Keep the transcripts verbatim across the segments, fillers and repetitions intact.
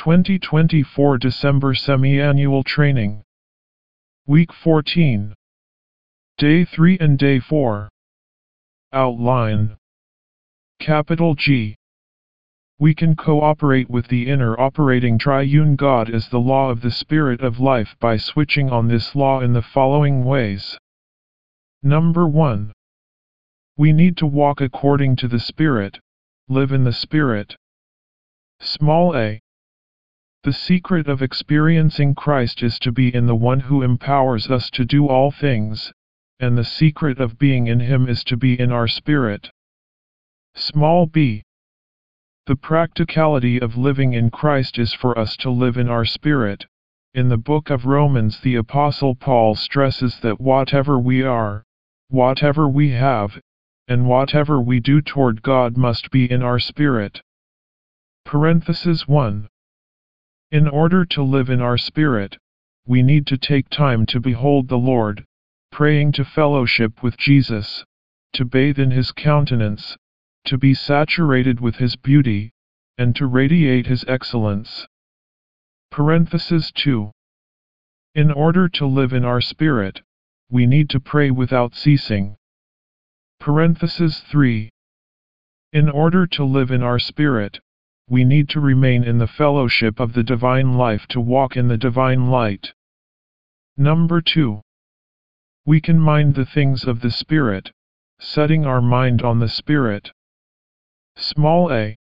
twenty twenty-four December Semi-Annual Training. Week fourteen. Day three and Day four. Outline. Capital G. We can cooperate with the inner operating triune God as the law of the Spirit of life by switching on this law in the following ways. Number one. We need to walk according to the Spirit, live in the Spirit. Small a. The secret of experiencing Christ is to be in the one who empowers us to do all things, and the secret of being in Him is to be in our spirit. Small b. The practicality of living in Christ is for us to live in our spirit. In the book of Romans, the Apostle Paul stresses that whatever we are, whatever we have, and whatever we do toward God must be in our spirit. Parenthesis one. In order to live in our spirit, we need to take time to behold the Lord, praying to fellowship with Jesus, to bathe in His countenance, to be saturated with His beauty, and to radiate His excellence. Parenthesis two. In order to live in our spirit, we need to pray without ceasing. Parenthesis three. In order to live in our spirit, we need to remain in the fellowship of the divine life to walk in the divine light. Number two. We can mind the things of the Spirit, setting our mind on the Spirit. Small a.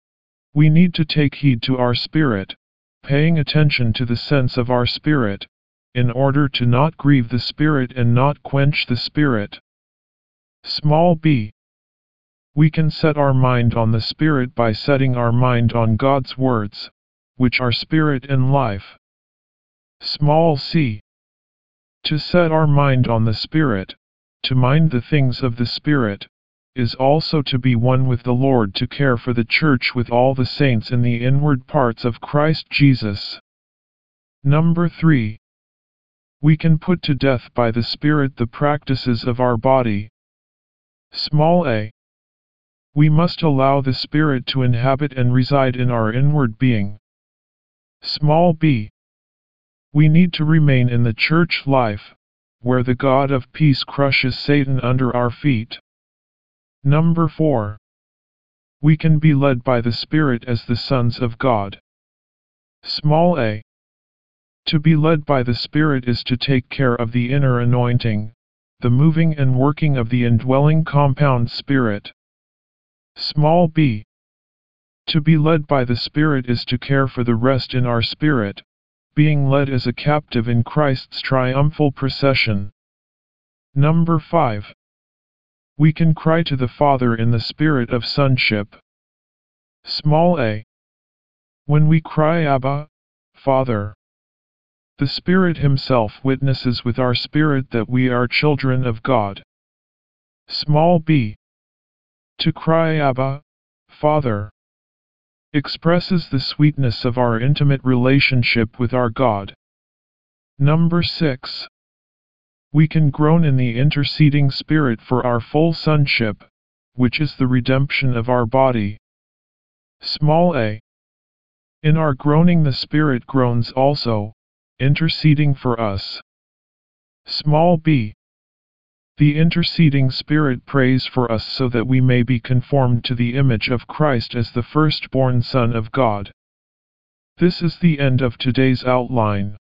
We need to take heed to our spirit, paying attention to the sense of our spirit, in order to not grieve the Spirit and not quench the Spirit. Small b. We can set our mind on the Spirit by setting our mind on God's words, which are spirit and life. Small c. To set our mind on the Spirit, to mind the things of the Spirit, is also to be one with the Lord, to care for the church with all the saints in the inward parts of Christ Jesus. Number three. We can put to death by the Spirit the practices of our body. Small a. We must allow the Spirit to inhabit and reside in our inward being. Small b. We need to remain in the church life, where the God of peace crushes Satan under our feet. Number four. We can be led by the Spirit as the sons of God. Small a. To be led by the Spirit is to take care of the inner anointing, the moving and working of the indwelling compound Spirit. Small b. To be led by the Spirit is to care for the rest in our spirit, being led as a captive in Christ's triumphal procession. Number five. We can cry to the Father in the spirit of sonship. Small a. When we cry Abba, Father, the Spirit Himself witnesses with our spirit that we are children of God. Small b. To cry Abba, Father, expresses the sweetness of our intimate relationship with our God. Number six. We can groan in the interceding Spirit for our full sonship, which is the redemption of our body. Small a. In our groaning the Spirit groans also, interceding for us. Small b. The interceding Spirit prays for us so that we may be conformed to the image of Christ as the firstborn Son of God. This is the end of today's outline.